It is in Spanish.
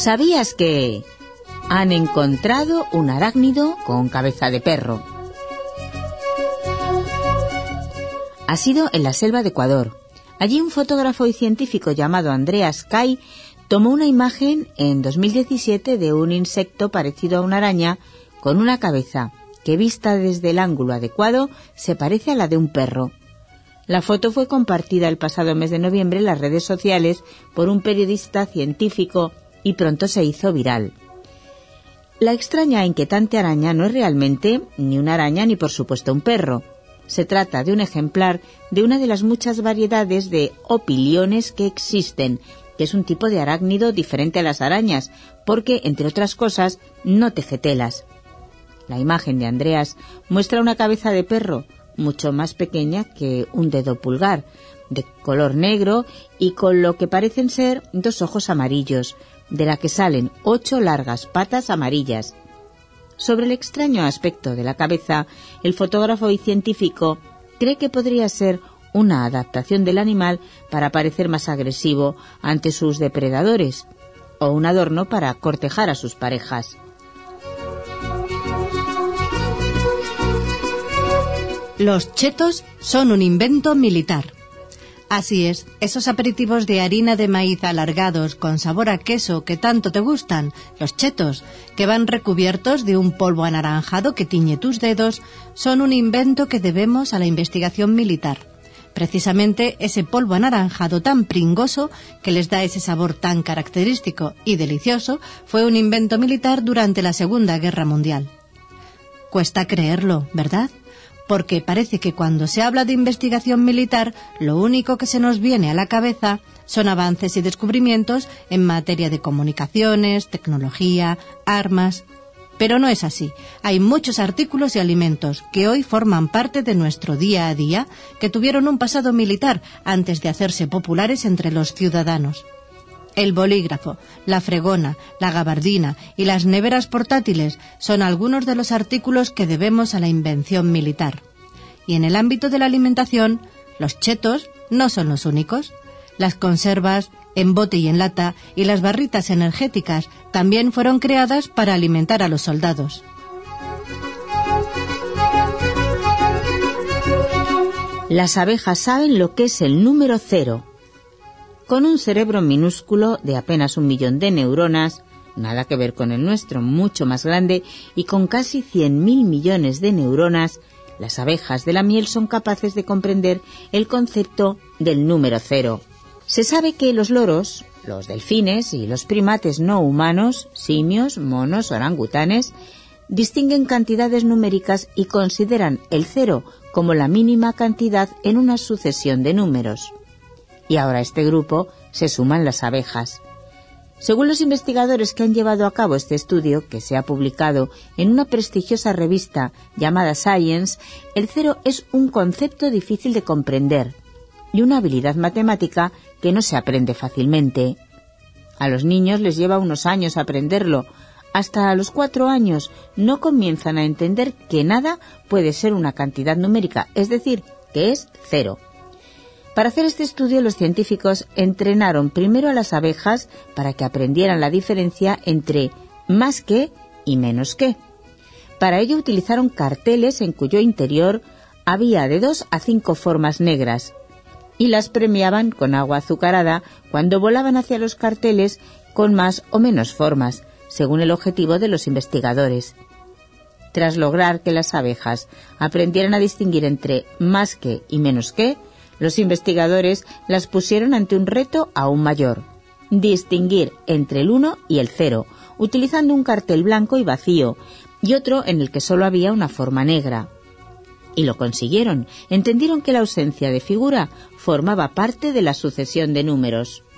¿Sabías que han encontrado un arácnido con cabeza de perro? Ha sido en la selva de Ecuador. Allí un fotógrafo y científico llamado Andreas Kai tomó una imagen en 2017 de un insecto parecido a una araña con una cabeza que, vista desde el ángulo adecuado, se parece a la de un perro. La foto fue compartida el pasado mes de noviembre en las redes sociales por un periodista científico y pronto se hizo viral. La extraña e inquietante araña no es realmente ni una araña ni por supuesto un perro. Se trata de un ejemplar de una de las muchas variedades de opiliones que existen, que es un tipo de arácnido diferente a las arañas, porque, entre otras cosas, no teje telas. La imagen de Andreas muestra una cabeza de perro mucho más pequeña que un dedo pulgar, de color negro y con lo que parecen ser 2 ojos amarillos, de la que salen 8 largas patas amarillas. Sobre el extraño aspecto de la cabeza, el fotógrafo y científico cree que podría ser una adaptación del animal para parecer más agresivo ante sus depredadores, o un adorno para cortejar a sus parejas. Los chetos son un invento militar. Así es, esos aperitivos de harina de maíz alargados con sabor a queso que tanto te gustan, los chetos, que van recubiertos de un polvo anaranjado que tiñe tus dedos, son un invento que debemos a la investigación militar. Precisamente ese polvo anaranjado tan pringoso que les da ese sabor tan característico y delicioso fue un invento militar durante la Segunda Guerra Mundial. Cuesta creerlo, ¿verdad? Porque parece que cuando se habla de investigación militar, lo único que se nos viene a la cabeza son avances y descubrimientos en materia de comunicaciones, tecnología, armas. Pero no es así. Hay muchos artículos y alimentos que hoy forman parte de nuestro día a día que tuvieron un pasado militar antes de hacerse populares entre los ciudadanos. El bolígrafo, la fregona, la gabardina y las neveras portátiles son algunos de los artículos que debemos a la invención militar. Y en el ámbito de la alimentación, los chetos no son los únicos. Las conservas, en bote y en lata, y las barritas energéticas también fueron creadas para alimentar a los soldados. Las abejas saben lo que es el número 0. Con un cerebro minúsculo de apenas 1 millón de neuronas, nada que ver con el nuestro, mucho más grande, y con casi 100.000 millones de neuronas, las abejas de la miel son capaces de comprender el concepto del número 0. Se sabe que los loros, los delfines y los primates no humanos, simios, monos, orangutanes, distinguen cantidades numéricas y consideran el 0 como la mínima cantidad en una sucesión de números. Y ahora a este grupo se suman las abejas. Según los investigadores que han llevado a cabo este estudio, que se ha publicado en una prestigiosa revista llamada Science, el 0 es un concepto difícil de comprender y una habilidad matemática que no se aprende fácilmente. A los niños les lleva unos años aprenderlo. Hasta a los 4 años no comienzan a entender que nada puede ser una cantidad numérica, es decir, que es 0. Para hacer este estudio, los científicos entrenaron primero a las abejas para que aprendieran la diferencia entre más que y menos que. Para ello utilizaron carteles en cuyo interior había de 2 a 5 formas negras y las premiaban con agua azucarada cuando volaban hacia los carteles con más o menos formas, según el objetivo de los investigadores. Tras lograr que las abejas aprendieran a distinguir entre más que y menos que, los investigadores las pusieron ante un reto aún mayor: distinguir entre el 1 y el 0, utilizando un cartel blanco y vacío, y otro en el que solo había una forma negra. Y lo consiguieron. Entendieron que la ausencia de figura formaba parte de la sucesión de números.